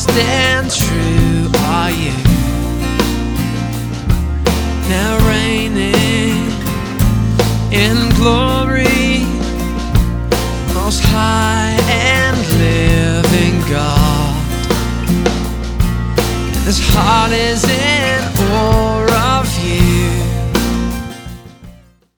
and true are you, now reigning in glory, most high and living God. His heart is in